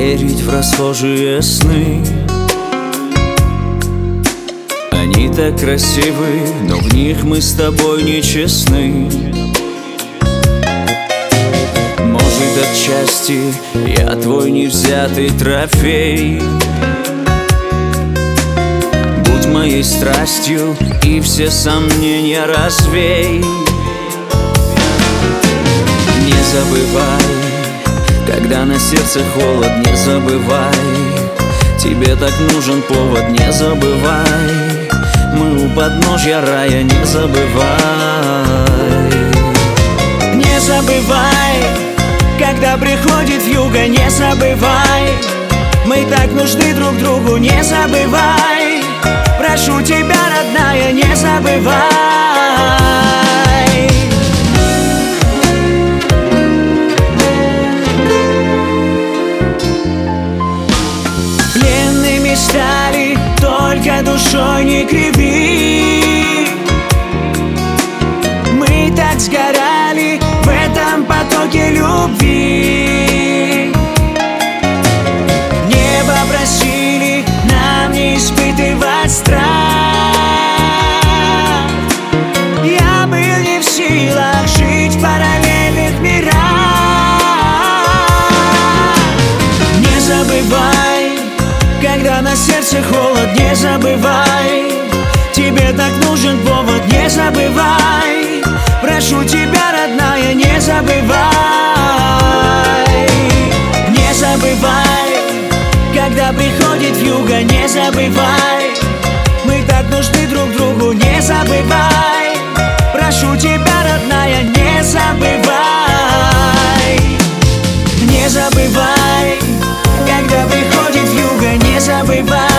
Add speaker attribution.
Speaker 1: верить в расхожие сны. Они так красивы, но в них мы с тобой нечестны. Может, отчасти я твой невзятый трофей. Будь моей страстью и все сомнения развей. Не забывай, когда на сердце холод, не забывай. Тебе так нужен повод, не забывай. Мы у подножья рая, не забывай.
Speaker 2: Не забывай, когда приходит вьюга, не забывай. Мы так нужны друг другу, не забывай. Прошу тебя, родная, не забывай. Пленными стали, только душой не криви. Мы так сгорали в этом потоке любви. Небо просили нам не испытывать страх. Я был не в силах жить в параллельных мирах. Не забывай, когда на сердце холод, не забывай. Тебе так нужен повод, не забывай. Прошу тебя, родная, не забывай. Не забывай, когда приходит вьюга, не забывай. Мы так нужны друг другу, не забывай. Прошу тебя, родная, не забывай. Не забывай, когда приходит вьюга, не забывай.